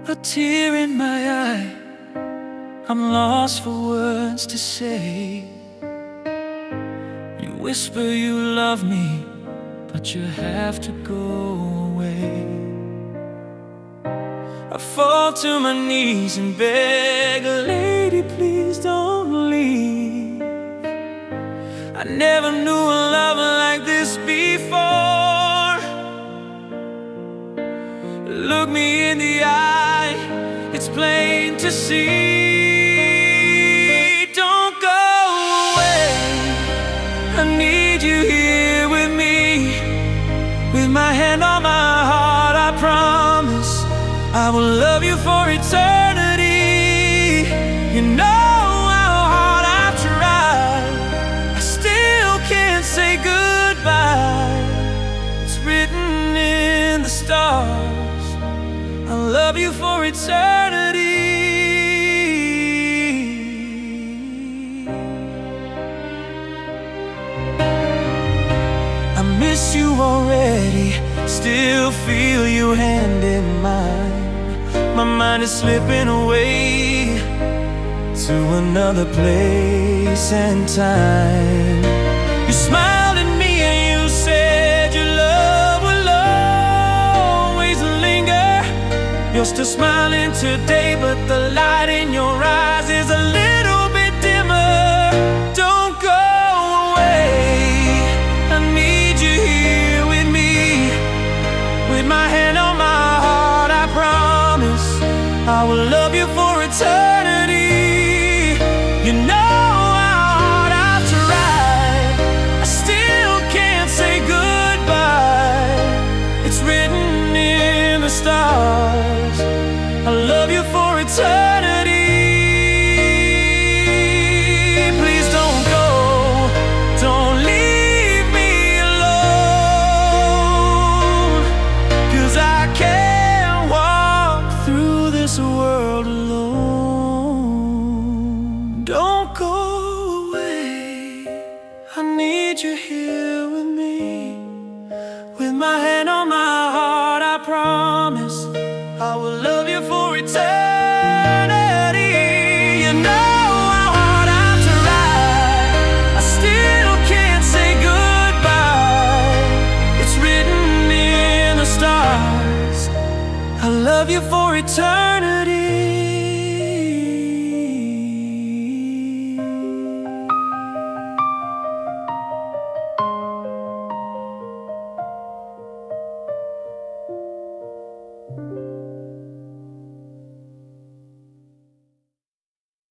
a tear in my eye. I'm lost for words to say. You whisper you love me, but you have to go away. I fall to my knees and beg, lady, please don't leave. I never knew a love like this before. Look me in the eye, it's plain to see. Don't go away, I need you here with me. With my hand on my heart, I promise I will love you for eternity. You know how hard I've tried, I still can't say goodbye. It's written in the stars, I'll love you for eternity. I miss you already, still feel your hand in mine. My mind is slipping away to another place and time. You smiled at me and you said your love will always linger. You're still smiling today, but the light in your eyes is a little bit dimmer. Don't go away, I need you here with me. With my hand on my heart, I promise I will love you for eternity. You know how hard I've tried, I still can't say goodbye. It's written in the stars, I love you for eternity. Please don't go, don't leave me alone, 'cause I can't walk through this world alone. Don't go away, I need you here with me. With my hand on my heart, I promise I will love you for eternity. You know how hard I've tried, I still can't say goodbye. It's written in the stars, I love you for eternity.